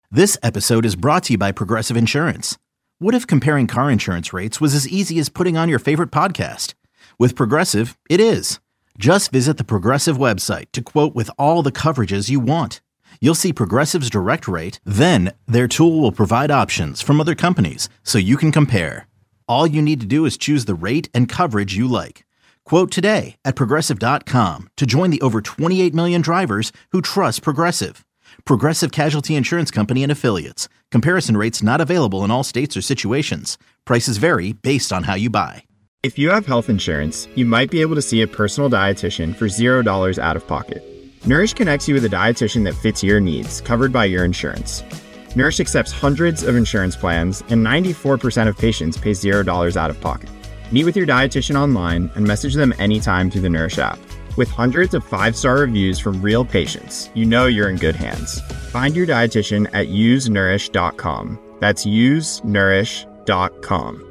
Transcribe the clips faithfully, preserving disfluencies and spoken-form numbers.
This episode is brought to you by Progressive Insurance. What if comparing car insurance rates was as easy as putting on your favorite podcast? With Progressive, it is. Just visit the Progressive website to quote with all the coverages you want. You'll see Progressive's direct rate, then their tool will provide options from other companies so you can compare. All you need to do is choose the rate and coverage you like. Quote today at Progressive dot com to join the over twenty-eight million drivers who trust Progressive. Progressive Casualty Insurance Company and Affiliates. Comparison rates not available in all states or situations. Prices vary based on how you buy. If you have health insurance, you might be able to see a personal dietitian for zero dollars out of pocket. Nourish connects you with a dietitian that fits your needs, covered by your insurance. Nourish accepts hundreds of insurance plans, and ninety-four percent of patients pay zero dollars out of pocket. Meet with your dietitian online and message them anytime through the Nourish app. With hundreds of five-star reviews from real patients, you know you're in good hands. Find your dietitian at use nourish dot com. That's use nourish dot com.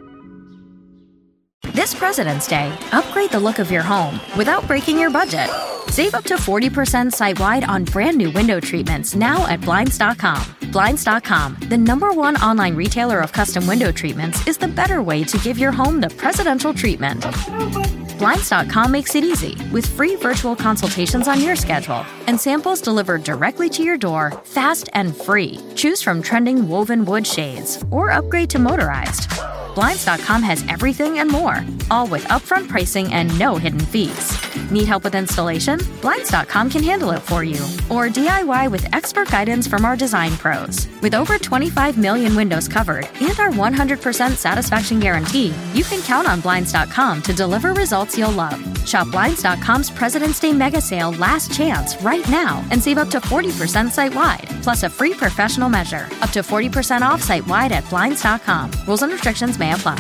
This President's Day, upgrade the look of your home without breaking your budget. Save up to forty percent site-wide on brand new window treatments now at Blinds dot com. Blinds dot com, the number one online retailer of custom window treatments, is the better way to give your home the presidential treatment. Blinds dot com makes it easy with free virtual consultations on your schedule and samples delivered directly to your door, fast and free. Choose from trending woven wood shades or upgrade to motorized. Blinds dot com has everything and more, all with upfront pricing and no hidden fees. Need help with installation? Blinds dot com can handle it for you. Or D I Y with expert guidance from our design pros. With over twenty-five million windows covered and our one hundred percent satisfaction guarantee, you can count on Blinds dot com to deliver results you'll love. Shop Blinds dot com's President's Day Mega Sale Last Chance right now and save up to forty percent site-wide, plus a free professional measure. Up to forty percent off site-wide at Blinds dot com. Rules and restrictions may apply.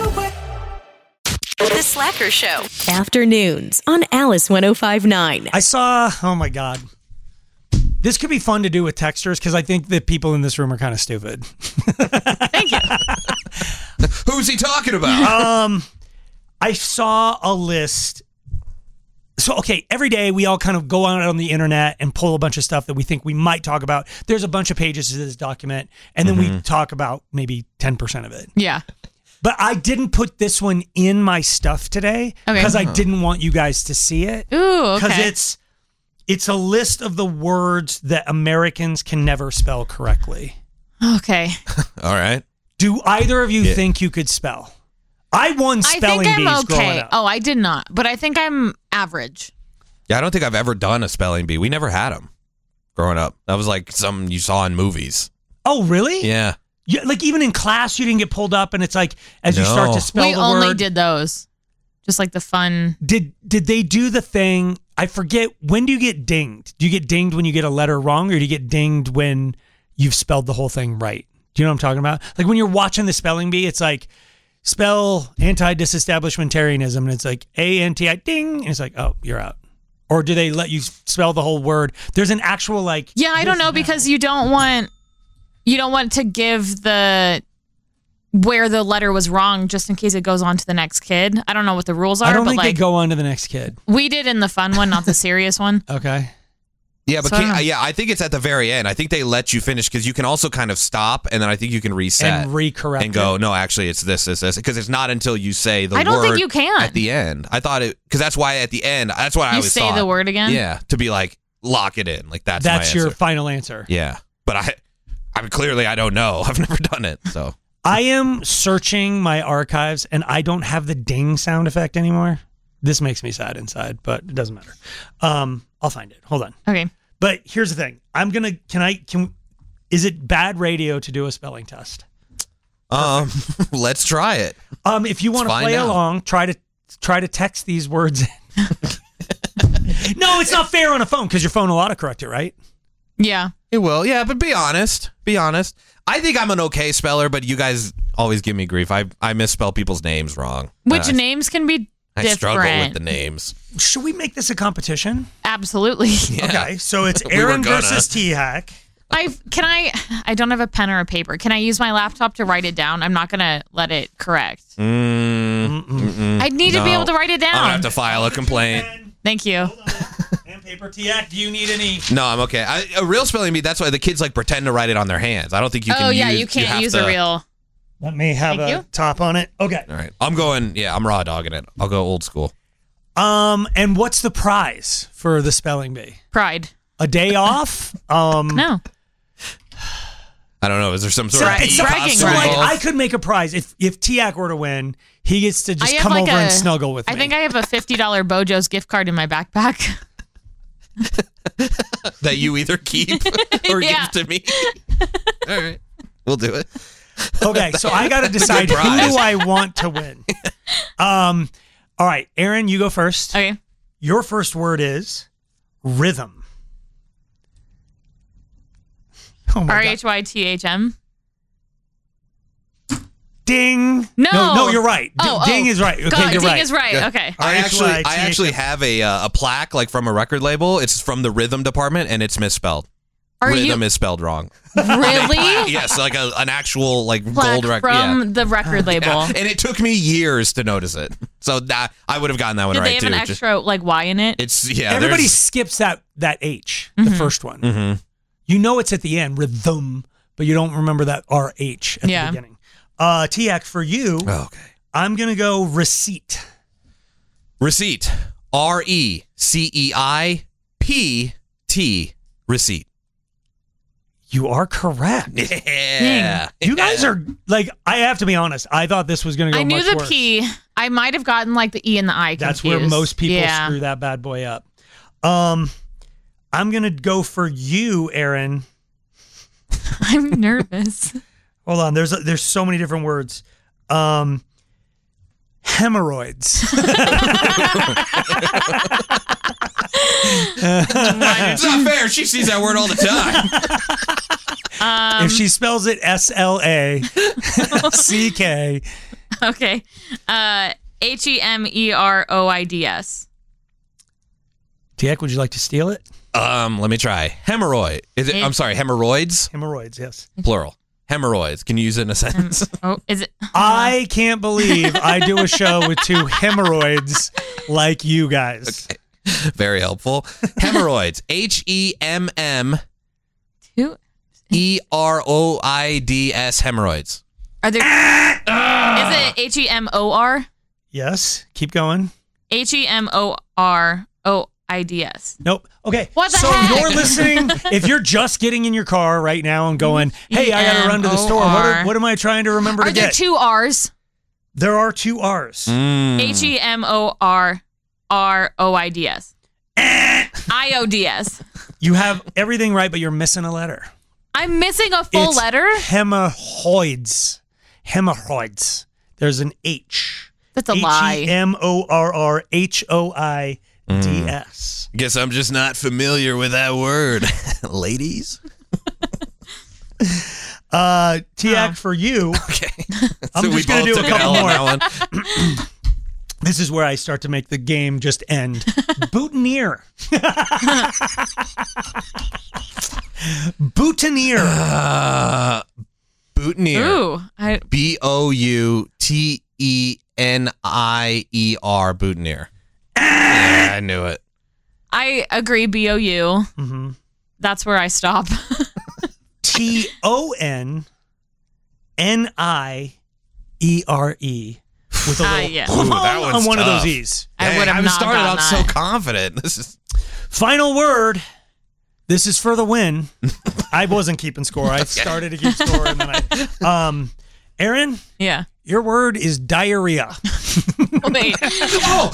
The Slacker Show. Afternoons on Alice one oh five point nine. I saw, oh my God. This could be fun to do with texters because I think that people in this room are kind of stupid. Thank you. Who's he talking about? Um, I saw a list. So, okay, every day we all kind of go out on the internet and pull a bunch of stuff that we think we might talk about. There's a bunch of pages to this document, and then mm-hmm. we talk about maybe ten percent of it. Yeah. But I didn't put this one in my stuff today because okay. I didn't want you guys to see it. Ooh, okay. Because it's, it's a list of the words that Americans can never spell correctly. Okay. All right. Do either of you yeah. think you could spell? I won spelling I think I'm bees okay. growing up. Oh, I did not. But I think I'm average. Yeah, I don't think I've ever done a spelling bee. We never had them growing up. That was like something you saw in movies. Oh, really? Yeah. Yeah, like even in class, you didn't get pulled up, and it's like as no. you start to spell we the only word, did those, just like the fun. Did did they do the thing? I forget. When do you get dinged? Do you get dinged when you get a letter wrong, or do you get dinged when you've spelled the whole thing right? Do you know what I'm talking about? Like when you're watching the spelling bee, it's like spell anti-disestablishmentarianism, and it's like A N T I ding, and it's like, oh, you're out. Or do they let you spell the whole word? There's an actual like. Yeah, I don't know because you don't want. You don't want to give the where the letter was wrong just in case it goes on to the next kid. I don't know what the rules are. I don't but think like, they go on to the next kid. We did in the fun one, not the serious one. Okay. Yeah, but so can, I yeah, I think it's at the very end. I think they let you finish because you can also kind of stop and then I think you can reset and recorrect and go. it. No, actually, it's this, this, this. Because it's not until you say the I don't word think you can. at the end. I thought it because that's why at the end. That's what I you always say thought. the word again. Yeah, to be like lock it in. Like that's that's my your answer. final answer. Yeah, but I. I mean, clearly, I don't know. I've never done it, so. I am searching my archives, and I don't have the ding sound effect anymore. This makes me sad inside, but it doesn't matter. Um, I'll find it. Hold on. Okay. But here's the thing. I'm gonna. Can I? Can? Is it bad radio to do a spelling test? Um, let's try it. Um, if you want to play out. along, try to try to text these words in. No, it's not fair on a phone because your phone will autocorrect it, right? Yeah. It will, yeah, but be honest. Be honest. I think I'm an okay speller, but you guys always give me grief. I I misspell people's names wrong. Which uh, names can be I different. struggle with the names. Should we make this a competition? Absolutely. Yeah. Okay, so it's We were Aaron gonna. versus T-Hack. I can I I don't have a pen or a paper. Can I use my laptop to write it down? I'm not gonna let it correct. Mm, Mm-mm. I need no. to be able to write it down. I'm gonna have to file a complaint. Thank you. Paper T-Act, do you need any? No, I'm okay. I, a real spelling bee, that's why the kids like pretend to write it on their hands. I don't think you can oh, use yeah, you can't have use to, a real. Let me have Thank a you. top on it. Okay. All right. I'm going, yeah, I'm raw dogging it. I'll go old school. Um, and what's the prize for the spelling bee? Pride. A day off? Um, No. I don't know. Is there some sort Bra- of it's bee bragging costume So like, rights. involved? I could make a prize if if Tiak were to win. He gets to I just have come like over a- and snuggle with I me. think I have a fifty dollars Bojo's gift card in my backpack. that you either keep or Yeah. give to me. All right. We'll do it. Okay, so I got to decide who prize. do I want to win. Um, all right, Aaron, you go first. Okay. Your first word is rhythm. Oh my R god! H Y T H M. Ding. No. no, no, you're right. D- Oh, ding oh. is right. Okay, God, you're ding right. is right. Okay. I actually, I R H Y T H M. actually have a uh, a plaque like from a record label. It's from the rhythm department, and it's misspelled. Are rhythm you is spelled wrong. really? Yes, like a, an actual like Plaque gold record. from Yeah. the record label. Yeah. And it took me years to notice it. So that I would have gotten that one Did right they have too. an Just- extra like Y in it? it's yeah. Everybody there's- skips that that H, the first one. Mhm. You know it's at the end, rhythm, but you don't remember that R H at Yeah. the beginning. Uh, Tiak, for you, Oh, okay. I'm gonna go receipt. Receipt. R E C E I P T. Receipt. You are correct. Yeah. You guys are like, I have to be honest. I thought this was gonna go I knew much the worse. P. I might have gotten like the E and the I confused. That's where most people yeah. screw that bad boy up. Um, I'm gonna go for you, Aaron. I'm nervous. Hold on. There's there's so many different words. Um, hemorrhoids. It's not fair. She sees that word all the time. if she spells it S L A C K. Okay. Uh, H E M E R O I D S. Tiak, would you like to steal it? Um, let me try. Hemorrhoid. Is it? I'm sorry. Hemorrhoids. Hemorrhoids, yes. Plural. Hemorrhoids. Can you use it in a sentence? Oh, is it? I can't believe I do a show with two hemorrhoids like you guys. Very helpful. Hemorrhoids. H E M M Who? E R O I D S. Hemorrhoids. Are there? Is it H E M O R? Yes. Keep going. H E M O R O I D S. Nope. Okay. What the so heck? you're listening. If you're just getting in your car right now and going, "Hey, I got to run to the store. What, are, what am I trying to remember Are to there get?" two R's? There are two R's. Mm. H E M O R R O I D S. I O D S. You have everything right, but you're missing a letter. I'm missing a full It's letter? Hemorrhoids. Hemorrhoids. There's an H. That's a lie. H E M O R R H O I D S. Guess I'm just not familiar with that word. Ladies? Uh, Tiak, Oh. for you, Okay. I'm So we just gonna both do a took an couple L on more. that one. this is where I start to make the game just end. Boutonniere. Boutonniere. Uh, boutonniere. Ooh. I, B O U T E N I E R. Boutonniere. Yeah, I knew it. I agree, B O U. Mm-hmm. That's where I stop. T O N N I E R E. With a Ah, little yeah. Ooh, that one's on one of tough. those E's. I Dang, would have I not started gotten out so that. confident. This is Final word. This is for the win. I wasn't keeping score. I started to keep score, and then I. Um, Aaron, Yeah. your word is diarrhea. Wait. oh,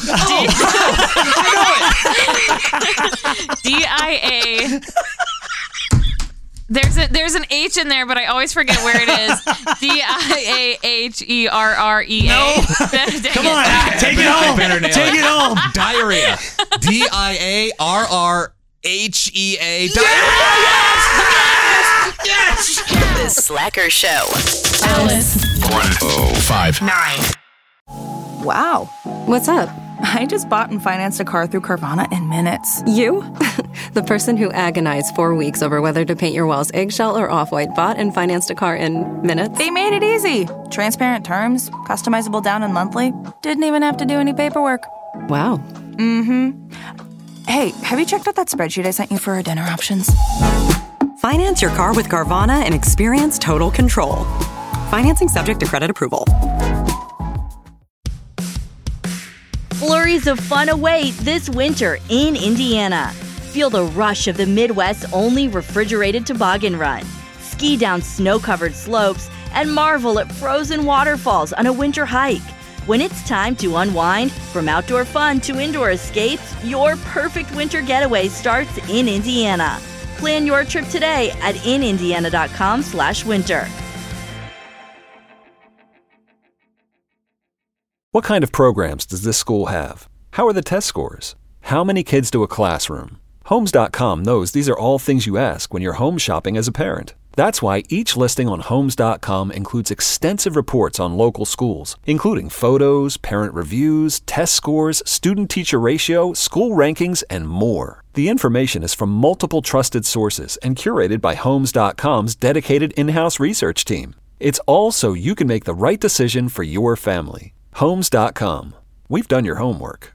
D I A. There's a there's an H in there, but I always forget where it is. D I A H E R R E A. No. Come on, take it home. better nail Take it. it home. diarrhea. D I A R R H E A. The Slacker Show. Alice. one oh five Nine. Wow. What's up? I just bought and financed a car through Carvana in minutes. You? The person who agonized four weeks over whether to paint your walls eggshell or off-white bought and financed a car in minutes? They made it easy. Transparent terms, customizable down and monthly. Didn't even have to do any paperwork. Wow. Mm-hmm. Hey, have you checked out that spreadsheet I sent you for our dinner options? Finance your car with Carvana and experience total control. Financing subject to credit approval. Flurries of fun await this winter in Indiana. Feel the rush of the Midwest's only refrigerated toboggan run. Ski down snow-covered slopes and marvel at frozen waterfalls on a winter hike. When it's time to unwind, from outdoor fun to indoor escapes, your perfect winter getaway starts in Indiana. Plan your trip today at inindiana.com slash winter. What kind of programs does this school have? How are the test scores? How many kids do a classroom? Homes dot com knows these are all things you ask when you're home shopping as a parent. That's why each listing on Homes dot com includes extensive reports on local schools, including photos, parent reviews, test scores, student-teacher ratio, school rankings, and more. The information is from multiple trusted sources and curated by Homes dot com's dedicated in-house research team. It's all so you can make the right decision for your family. Homes dot com. We've done your homework.